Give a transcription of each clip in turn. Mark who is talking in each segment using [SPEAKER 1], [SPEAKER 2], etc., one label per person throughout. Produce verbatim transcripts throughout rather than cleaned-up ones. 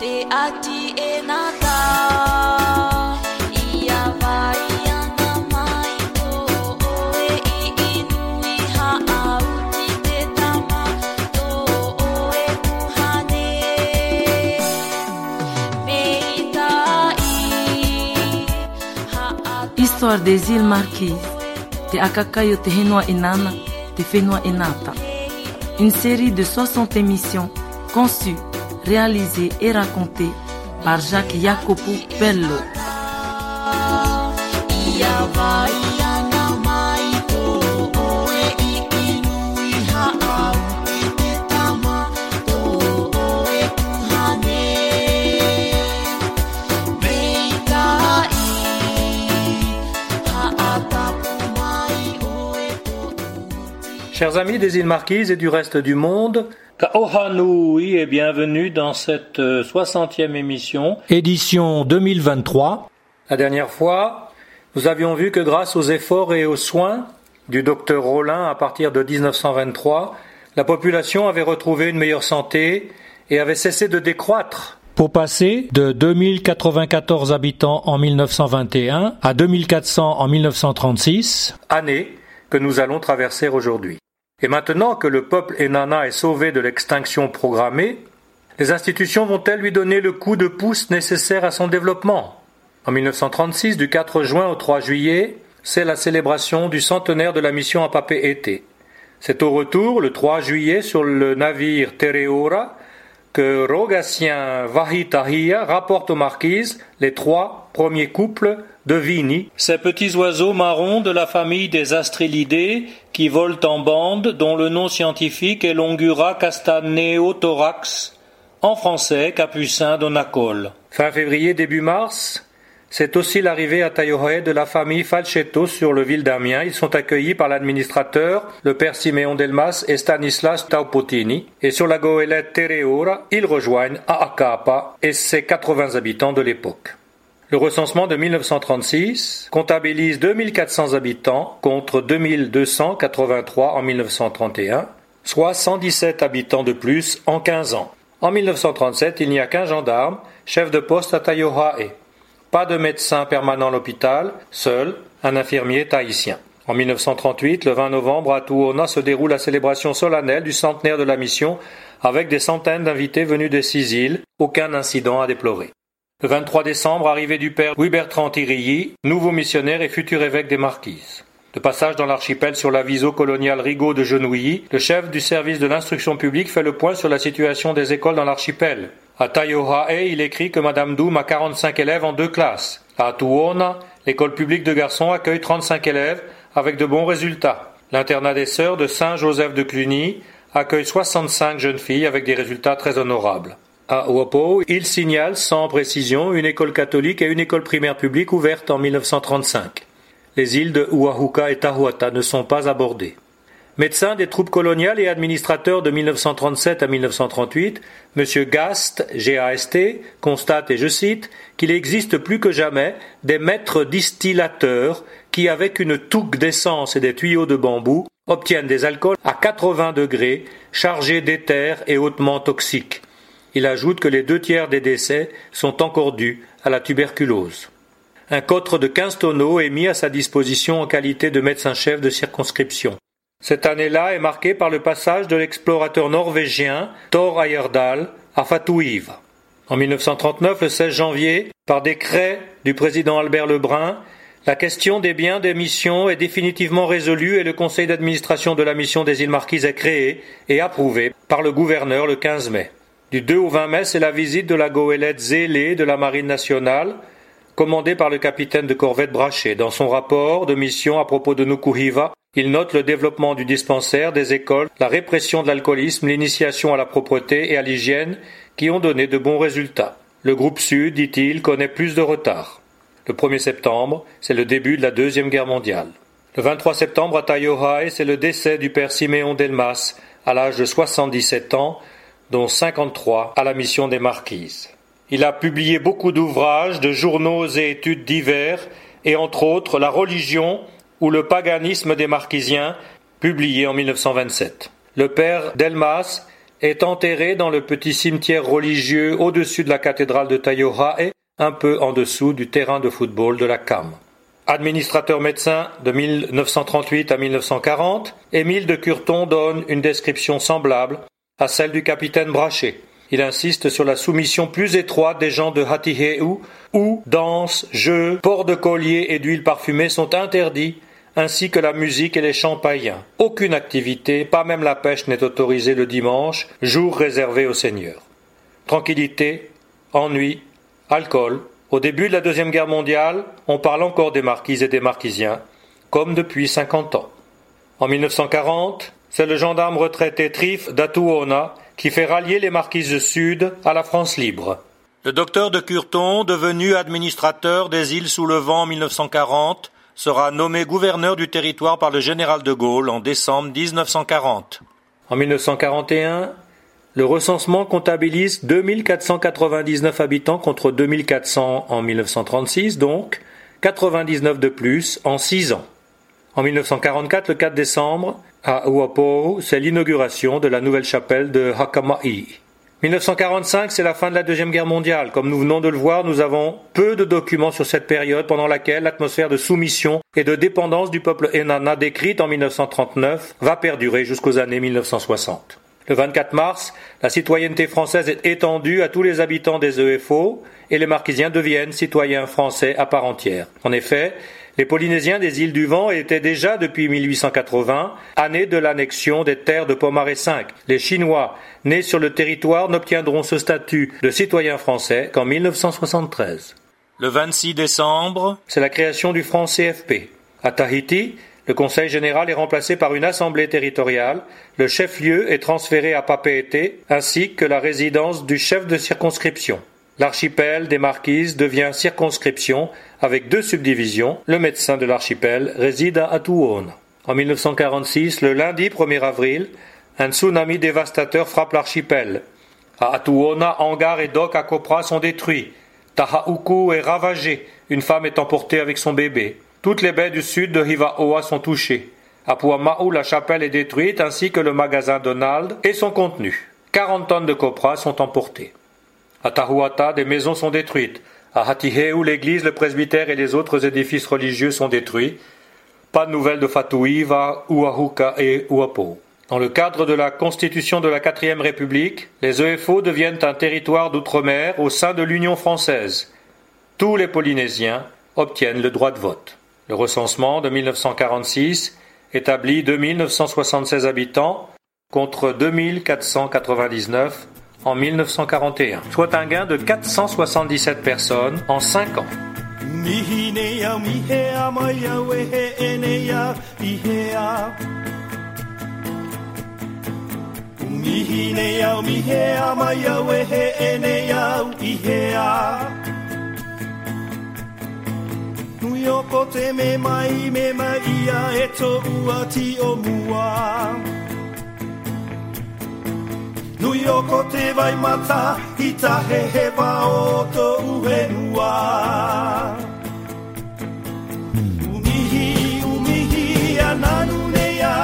[SPEAKER 1] Histoire des îles Marquises, Te Akakaio Te Henua Inana, Te Whenua Inata. Une série de soixante émissions conçues, réalisées et racontées par Jacques Jacopo Pello.
[SPEAKER 2] Chers amis des îles Marquises et du reste du monde, Ka'oha nui et bienvenue dans cette soixantième émission, édition deux mille vingt-trois. La dernière fois, nous avions vu que grâce aux efforts et aux soins du docteur Rollin à partir de dix-neuf cent vingt-trois, la population avait retrouvé une meilleure santé et avait cessé de décroître, pour passer de deux mille quatre-vingt-quatorze habitants en mille neuf cent vingt et un à deux mille quatre cents en mille neuf cent trente-six, année que nous allons traverser aujourd'hui. Et maintenant que le peuple Enana est sauvé de l'extinction programmée, les institutions vont-elles lui donner le coup de pouce nécessaire à son développement? En mille neuf cent trente-six, du quatre juin au trois juillet, c'est la célébration du centenaire de la mission Apapé-Ete. C'est au retour, le trois juillet, sur le navire Tereora, que Rogatien Wahitahia rapporte aux Marquises les trois premiers couples de Vini, ces petits oiseaux marrons de la famille des Astrelidés qui volent en bande, dont le nom scientifique est Longura castaneothorax, en français capucin d'Onacol. Fin février, début mars, c'est aussi l'arrivée à Taiohae de la famille Falchetto sur le ville d'Amiens. Ils sont accueillis par l'administrateur, le père Siméon Delmas et Stanislas Taupotini. Et sur la goélette Tereora, ils rejoignent Aakapa et ses quatre-vingts habitants de l'époque. Le recensement de mille neuf cent trente-six comptabilise deux mille quatre cents habitants contre deux mille deux cent quatre-vingt-trois en mille neuf cent trente et un, soit cent dix-sept habitants de plus en quinze ans. En mille neuf cent trente-sept, il n'y a qu'un gendarme, chef de poste à Taiohae. Pas de médecin permanent à l'hôpital, seul un infirmier tahitien. En mille neuf cent trente-huit, le vingt novembre, à Tuona se déroule la célébration solennelle du centenaire de la mission avec des centaines d'invités venus des six îles, aucun incident à déplorer. Le vingt-trois décembre, arrivée du père Louis-Bertrand Tirilly, nouveau missionnaire et futur évêque des Marquises. De passage dans l'archipel sur l'aviso colonial Rigaud de Genouilly, le chef du service de l'instruction publique fait le point sur la situation des écoles dans l'archipel. À Taiohae, il écrit que Madame Doum a quarante-cinq élèves en deux classes. À Tuona, l'école publique de garçons accueille trente-cinq élèves avec de bons résultats. L'internat des sœurs de Saint-Joseph de Cluny accueille soixante-cinq jeunes filles avec des résultats très honorables. À Ouapo, il signale sans précision une école catholique et une école primaire publique ouverte en mille neuf cent trente-cinq. Les îles de Oahuka et Tahuata ne sont pas abordées. Médecin des troupes coloniales et administrateur de mille neuf cent trente-sept à mille neuf cent trente-huit, M. Gast, G A S T, constate, et je cite, qu'il existe plus que jamais des maîtres distillateurs qui, avec une touque d'essence et des tuyaux de bambou, obtiennent des alcools à quatre-vingts degrés, chargés d'éther et hautement toxiques. Il ajoute que les deux tiers des décès sont encore dus à la tuberculose. Un cotre de quinze tonneaux est mis à sa disposition en qualité de médecin-chef de circonscription. Cette année-là est marquée par le passage de l'explorateur norvégien Thor Heyerdahl à Fatouiva. En mille neuf cent trente-neuf, le seize janvier, par décret du président Albert Lebrun, la question des biens des missions est définitivement résolue et le conseil d'administration de la mission des îles Marquises est créé et approuvé par le gouverneur le quinze mai. Du deux au vingt mai, c'est la visite de la goélette Zélé de la Marine nationale, commandée par le capitaine de corvette Brachet. Dans son rapport de mission à propos de Nukuhiva, il note le développement du dispensaire, des écoles, la répression de l'alcoolisme, l'initiation à la propreté et à l'hygiène qui ont donné de bons résultats. Le groupe Sud, dit-il, connaît plus de retard. Le premier septembre, c'est le début de la Deuxième Guerre mondiale. Le vingt-trois septembre, à Taiohae, c'est le décès du père Siméon Delmas, à l'âge de soixante-dix-sept ans, dont cinquante-trois à la mission des Marquises. Il a publié beaucoup d'ouvrages, de journaux et études divers, et entre autres La religion ou le paganisme des Marquisiens, publié en mille neuf cent vingt-sept. Le père Delmas est enterré dans le petit cimetière religieux au-dessus de la cathédrale de Taiohae, un peu en dessous du terrain de football de la C A M. Administrateur médecin de mille neuf cent trente-huit à mille neuf cent quarante, Émile de Curton donne une description semblable à celle du capitaine Braché. Il insiste sur la soumission plus étroite des gens de Hatiheu, où danse, jeux, port de collier et d'huile parfumée sont interdits, ainsi que la musique et les chants païens. Aucune activité, pas même la pêche, n'est autorisée le dimanche, jour réservé aux seigneurs. Tranquillité, ennui, alcool. Au début de la Deuxième Guerre mondiale, on parle encore des marquises et des marquisiens, comme depuis cinquante ans. En mille neuf cent quarante, c'est le gendarme retraité Trif d'Atuona qui fait rallier les marquises sud à la France libre. Le docteur de Curton, devenu administrateur des îles sous le vent en mille neuf cent quarante, sera nommé gouverneur du territoire par le général de Gaulle en décembre dix-neuf cent quarante. En mille neuf cent quarante et un, le recensement comptabilise deux mille quatre cent quatre-vingt-dix-neuf habitants contre deux mille quatre cents en mille neuf cent trente-six, donc quatre-vingt-dix-neuf de plus en six ans. En mille neuf cent quarante-quatre, le quatre décembre, à Uapo'o, c'est l'inauguration de la nouvelle chapelle de Hakama'i. mille neuf cent quarante-cinq, c'est la fin de la Deuxième Guerre mondiale. Comme nous venons de le voir, nous avons peu de documents sur cette période pendant laquelle l'atmosphère de soumission et de dépendance du peuple Enana décrite en mille neuf cent trente-neuf va perdurer jusqu'aux années mille neuf cent soixante. Le vingt-quatre mars, la citoyenneté française est étendue à tous les habitants des E F O et les Marquisiens deviennent citoyens français à part entière. En effet, les Polynésiens des îles du Vent étaient déjà depuis mille huit cent quatre-vingts, année de l'annexion des terres de Pomaré cinq. Les Chinois, nés sur le territoire, n'obtiendront ce statut de citoyens français qu'en mille neuf cent soixante-treize. Le vingt-six décembre, c'est la création du franc C F P. À Tahiti, le Conseil général est remplacé par une assemblée territoriale, le chef-lieu est transféré à Papeete, ainsi que la résidence du chef de circonscription. L'archipel des Marquises devient circonscription avec deux subdivisions. Le médecin de l'archipel réside à Atuona. En mille neuf cent quarante-six, le lundi premier avril, un tsunami dévastateur frappe l'archipel. À Atuona, hangars et docks à Kopra sont détruits. Tahauku est ravagé. Une femme est emportée avec son bébé. Toutes les baies du sud de Hivaoa sont touchées. À Puama'u, la chapelle est détruite ainsi que le magasin Donald et son contenu. quarante tonnes de copra sont emportées. À Tahuata, des maisons sont détruites. À Hatiheu, l'église, le presbytère et les autres édifices religieux sont détruits. Pas de nouvelles de Fatuiva, Uahuka et Uapo. Dans le cadre de la constitution de la quatrième République, les E F O deviennent un territoire d'outre-mer au sein de l'Union française. Tous les Polynésiens obtiennent le droit de vote. Le recensement de mille neuf cent quarante-six établit deux mille neuf cent soixante-seize habitants contre deux mille quatre cent quatre-vingt-dix-neuf en mille neuf cent quarante et un, soit un gain de quatre cent soixante-dix-sept personnes en cinq ans.
[SPEAKER 3] Nuyoko te me mai me mai ia e tō ua ti o mua. Nuyoko te vai mata i tahe he wa o tō uhenua. Umihi, umihi ananu nea.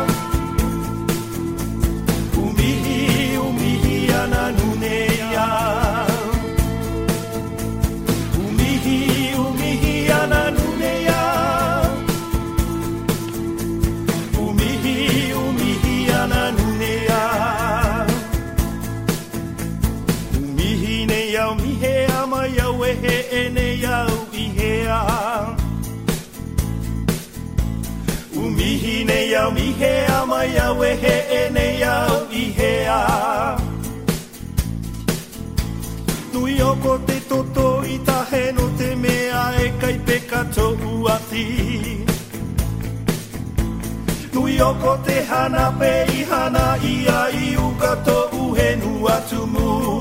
[SPEAKER 3] Umihi, umihi ananu nea. Umihi ne yau mi he ama yau e he e ne yau i hea. Nui oko te toto i tahe no te mea e kai peka tō uati. Nui oko te hana pe i hana ia i uka tō uhenu atumu.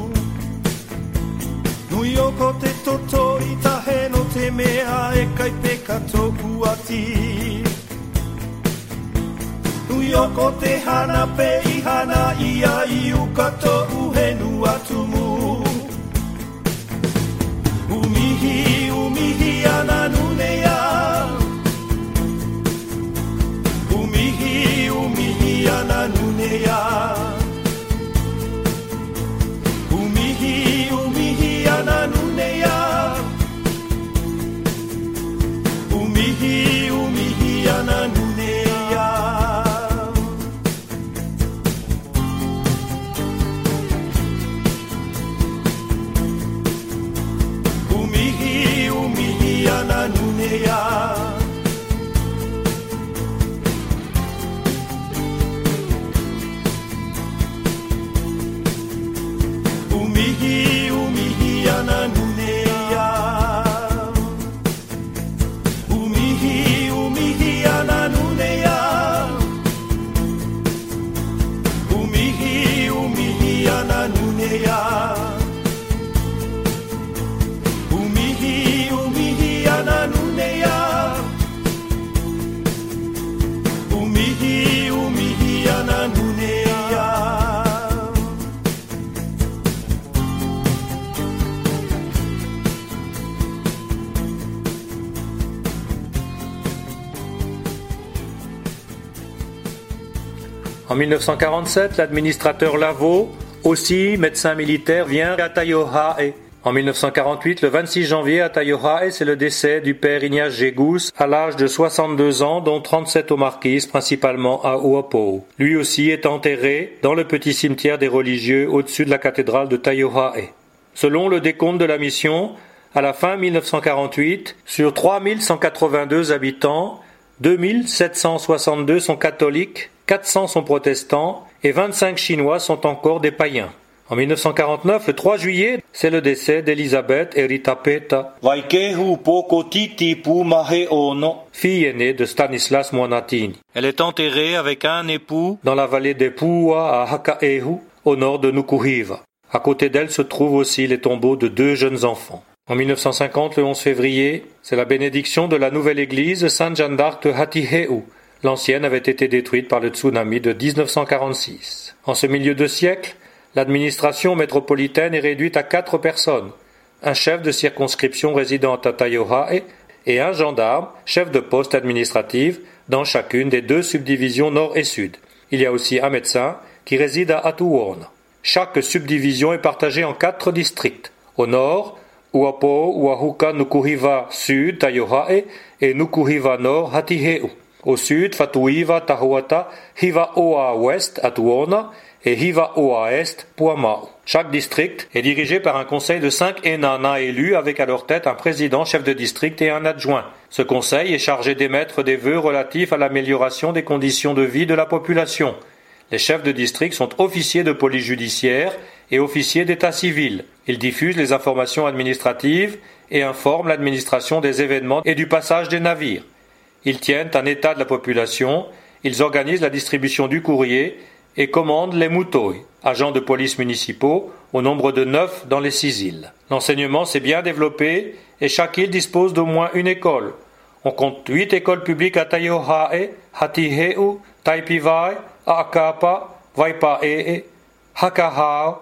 [SPEAKER 3] Nui oko te toto i tahe no te mea e kai peka tō uati. Nui oko te hana pe i hana ia i uka tō uhenu atumu. Umihi, umihi ana nunea. Umihi, umihi ana nunea. nunea Umihi, umihi ana nunea Umihi, umihi ana nunea Umihi, umihi ana nunea Umihi, umihi ana nunea Umihi, umihi ana nunea
[SPEAKER 2] En mille neuf cent quarante-sept, l'administrateur Lavaux, aussi médecin militaire, vient à Taiohae. En mille neuf cent quarante-huit, le vingt-six janvier, à Taiohae, c'est le décès du père Ignace Gégous, à l'âge de soixante-deux ans, dont trente-sept aux Marquises, principalement à Uapo. Lui aussi est enterré dans le petit cimetière des religieux au-dessus de la cathédrale de Taiohae. Selon le décompte de la mission, à la fin mille neuf cent quarante-huit, sur trois mille cent quatre-vingt-deux habitants, deux mille sept cent soixante-deux sont catholiques, quatre cents sont protestants et vingt-cinq Chinois sont encore des païens. En mille neuf cent quarante-neuf, le trois juillet, c'est le décès d'Elisabeth Eritapeta, fille aînée de Stanislas Moanatini. Elle est enterrée avec un époux dans la vallée des Pua à Hakaehu, au nord de Nukuhiva. À côté d'elle se trouvent aussi les tombeaux de deux jeunes enfants. En mille neuf cent cinquante, le onze février, c'est la bénédiction de la nouvelle église Sainte-Jeanne d'Arc de Hatiheu. L'ancienne avait été détruite par le tsunami de dix-neuf cent quarante-six. En ce milieu de siècle, l'administration métropolitaine est réduite à quatre personnes. Un chef de circonscription résidant à Taiohae et un gendarme, chef de poste administratif, dans chacune des deux subdivisions nord et sud. Il y a aussi un médecin qui réside à Atuona. Chaque subdivision est partagée en quatre districts. Au nord, Uapo, Uahuka, Nukuhiva Sud, Taiohae et Nukuhiva Nord, Hatiheu. Au sud, Fatuiva, Tahuata, Hivaoa Ouest, Atuona et Hivaoa Est, Puamau. Chaque district est dirigé par un conseil de cinq Enana élus avec à leur tête un président, chef de district et un adjoint. Ce conseil est chargé d'émettre des vœux relatifs à l'amélioration des conditions de vie de la population. Les chefs de district sont officiers de police judiciaire et officiers d'état civil. Ils diffusent les informations administratives et informent l'administration des événements et du passage des navires. Ils tiennent un état de la population, ils organisent la distribution du courrier et commandent les mutoi, agents de police municipaux, au nombre de neuf dans les six îles. L'enseignement s'est bien développé et chaque île dispose d'au moins une école. On compte huit écoles publiques à Taiohae, Hatiheu, Taipivai, Aakapa, Waipae, Hakahao,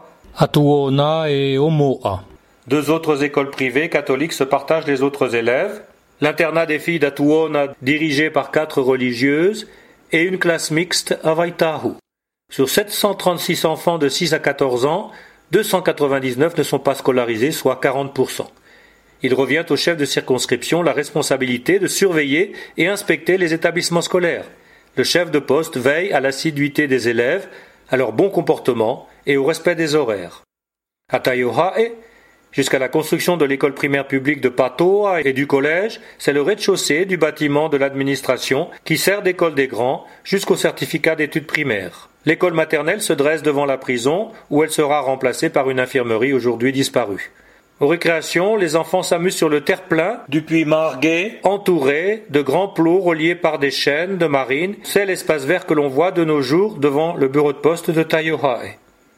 [SPEAKER 4] Atuona et Omoa.
[SPEAKER 2] Deux autres écoles privées catholiques se partagent les autres élèves. L'internat des filles d'Atuona dirigé par quatre religieuses et une classe mixte à Waitahu. Sur sept cent trente-six enfants de six à quatorze ans, deux cent quatre-vingt-dix-neuf ne sont pas scolarisés, soit quarante pour cent. Il revient au chef de circonscription la responsabilité de surveiller et inspecter les établissements scolaires. Le chef de poste veille à l'assiduité des élèves, à leur bon comportement et au respect des horaires. À Taiohae, jusqu'à la construction de l'école primaire publique de Patoa et du collège, c'est le rez-de-chaussée du bâtiment de l'administration qui sert d'école des grands jusqu'au certificat d'études primaires. L'école maternelle se dresse devant la prison où elle sera remplacée par une infirmerie aujourd'hui disparue. Aux récréations, les enfants s'amusent sur le terre-plein du puits Marguet, entouré de grands plots reliés par des chaînes de marine. C'est l'espace vert que l'on voit de nos jours devant le bureau de poste de Taiohae.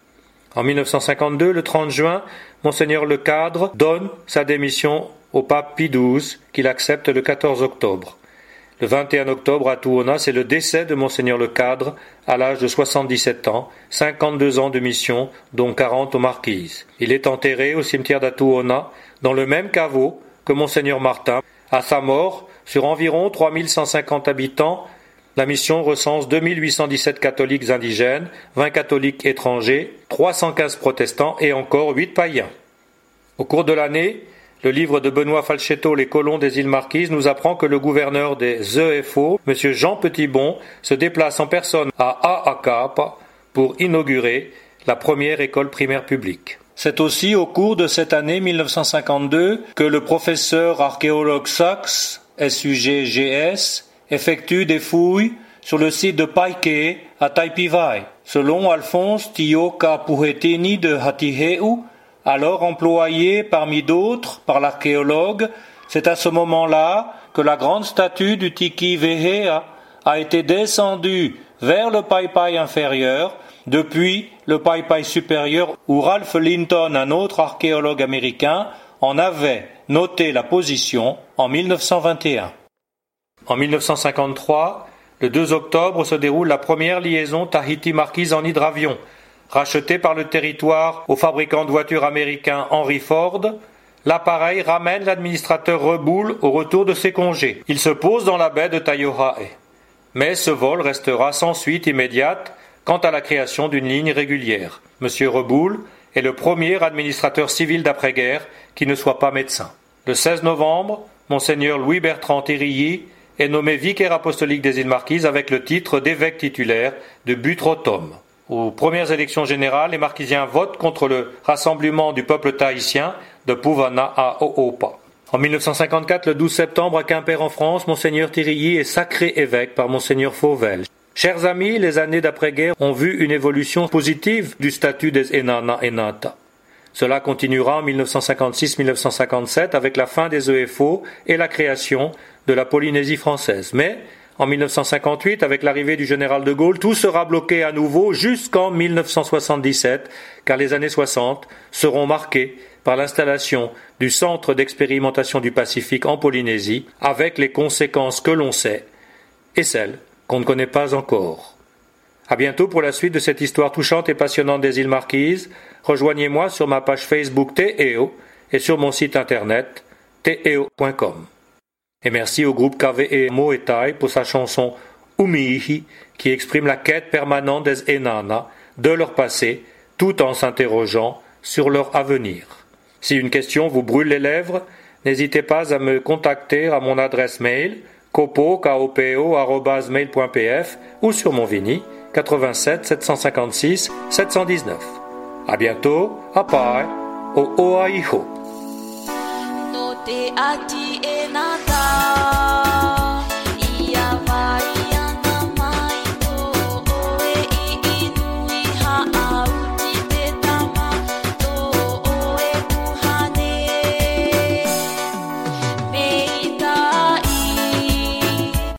[SPEAKER 2] En mille neuf cent cinquante-deux, le trente juin, Monseigneur Le Cadre donne sa démission au pape Pie douze, qu'il accepte le quatorze octobre. Le vingt et un octobre, à Tuona, c'est le décès de Monseigneur Le Cadre, à l'âge de soixante-dix-sept ans, cinquante-deux ans de mission, dont quarante aux Marquises. Il est enterré au cimetière d'Atuona, dans le même caveau que Monseigneur Martin. À sa mort, sur environ trois mille cent cinquante habitants, la mission recense deux mille huit cent dix-sept catholiques indigènes, vingt catholiques étrangers, trois cent quinze protestants et encore huit païens. Au cours de l'année, le livre de Benoît Falchetto, Les colons des îles Marquises, nous apprend que le gouverneur des E F O, M. Jean Petitbon, se déplace en personne à Aakapa pour inaugurer la première école primaire publique. C'est aussi au cours de cette année mille neuf cent cinquante-deux que le professeur archéologue Sachs S U G G S, effectue des fouilles sur le site de Paike à Taipivai. Selon Alphonse Tioka Puhetini de Hatiheu, alors employé parmi d'autres par l'archéologue, c'est à ce moment-là que la grande statue du Tiki Vehea a été descendue vers le Paipai inférieur, depuis le Paipai supérieur où Ralph Linton, un autre archéologue américain, en avait noté la position en mille neuf cent vingt et un. En mille neuf cent cinquante-trois, le deux octobre se déroule la première liaison Tahiti-Marquise en hydravion. Racheté par le territoire au fabricant de voitures américain Henry Ford, l'appareil ramène l'administrateur Reboul au retour de ses congés. Il se pose dans la baie de Taiohae. Mais ce vol restera sans suite immédiate quant à la création d'une ligne régulière. Monsieur Reboul est le premier administrateur civil d'après-guerre qui ne soit pas médecin. Le seize novembre, Monseigneur Louis-Bertrand Thérilly est nommé vicaire apostolique des îles Marquises avec le titre d'évêque titulaire de Butte-Rotom. Aux premières élections générales, les Marquisiens votent contre le rassemblement du peuple tahitien de Puvana à Oopa. En mille neuf cent cinquante-quatre, le douze septembre, à Quimper en France, Monseigneur Thérilly est sacré évêque par Monseigneur Fauvel. Chers amis, les années d'après-guerre ont vu une évolution positive du statut des Enana Enata. Cela continuera en mille neuf cent cinquante-six mille neuf cent cinquante-sept avec la fin des E F O et la création de la Polynésie française. Mais, en mille neuf cent cinquante-huit, avec l'arrivée du général de Gaulle, tout sera bloqué à nouveau jusqu'en mille neuf cent soixante-dix-sept, car les années soixante seront marquées par l'installation du Centre d'expérimentation du Pacifique en Polynésie, avec les conséquences que l'on sait et celles qu'on ne connaît pas encore. À bientôt pour la suite de cette histoire touchante et passionnante des îles Marquises. Rejoignez-moi sur ma page Facebook Te Eo et sur mon site internet te eo point com. Et merci au groupe K V E Moetai pour sa chanson Umihi qui exprime la quête permanente des Enana de leur passé tout en s'interrogeant sur leur avenir. Si une question vous brûle les lèvres, n'hésitez pas à me contacter à mon adresse mail kopo arobase mail point p f ou sur mon Vini quatre-vingt-sept sept cent cinquante-six sept cent dix-neuf. À bientôt, apai, o oaiho.
[SPEAKER 5] No te ati